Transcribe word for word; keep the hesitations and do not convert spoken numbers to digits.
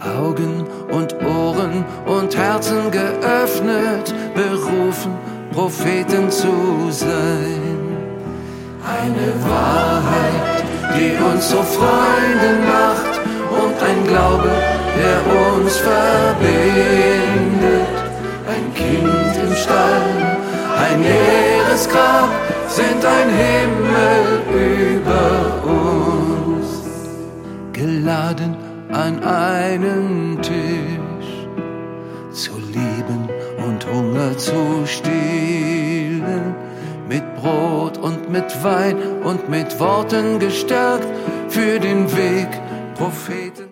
Augen und Ohren und Herzen geöffnet, berufen, Propheten zu sein. Eine Wahrheit, die uns zu Freunden macht, und ein Glaube, der uns verbindet. Ein Kind im Stall, ein leeres Grab, sind ein Himmel über uns. Geladen an einen Tisch, zu lieben und Hunger zu stillen, mit Brot und mit Wein und mit Worten gestärkt für den Weg, Propheten.